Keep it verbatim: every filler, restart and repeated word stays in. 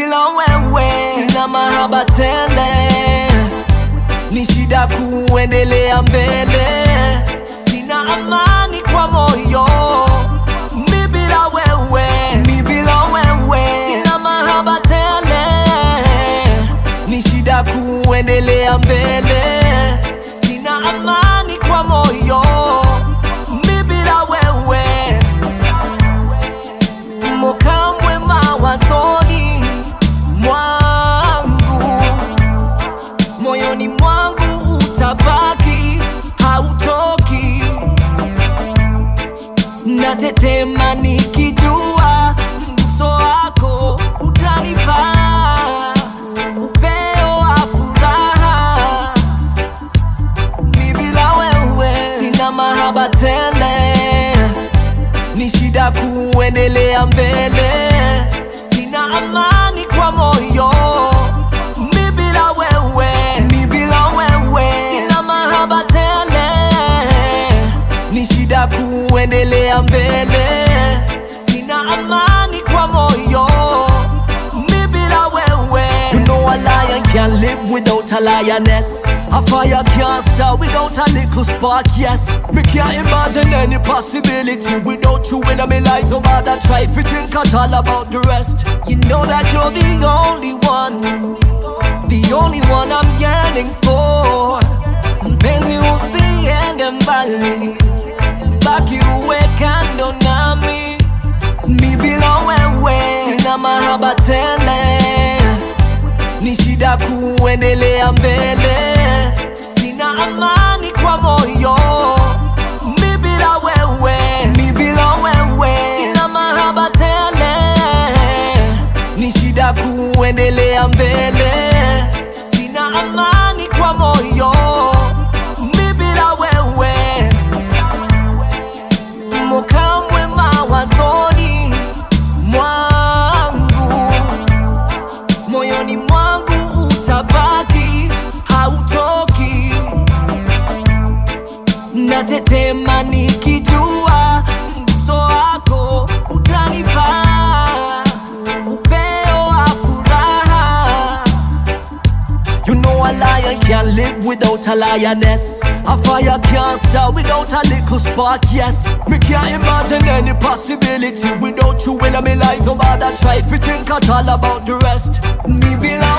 bila wewe sina mahaba tele, ni shida kuendelea mbele, sina amani kwa moyo. Mi bila wewe, mi bila wewe sina mahaba tele, ni shida kuendelea mbele, sina amani kwa moyo. Mi bila wewe mokamwe mawazoni mwangu, moyoni mwangu utabaki, hautoki. Natetema nikijua mguso wako utanipa upeo wa furaha. Mi bila wewe sina mahaba tele, ni shida kuendelea mbele, sina amani kwa moyo. Mi bila wewe, mi bila wewe sina mahaba tele, ni shida kuendelea mbele, sina amani kwa moyo. Mi bila wewe, you know a lion can't live without a lioness, a fire can't start without a little spark, yes. Me can't imagine any possibility without you in my life. No matter try to think at all about the rest. You know that you're the only one, the only one I'm yearning for. Mpenzi usiende mbali, baki uwe kando nami. Mi bila wewe sina mahaba tele, ni shida kuendelea mbele, sina amani kwa moyo. Mi bila wewe, mi bila wewe sina mahaba tele, ni shida kuendelea mbele, sina amani kwa moyo. Mi bila wewe mokamwe mawazoni mwangu, moyoni mwangu utabaki, hautoki. Natetema nikijua mguso wako utanipa upeo wa furaha. You know a lion can't live without a lioness, a fire can't start without a little spark, yes. Me can't imagine any possibility without you in my life. No matter try to think at all about the rest. Me be like